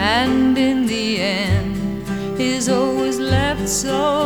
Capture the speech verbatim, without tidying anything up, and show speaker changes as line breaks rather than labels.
and in the end is always left so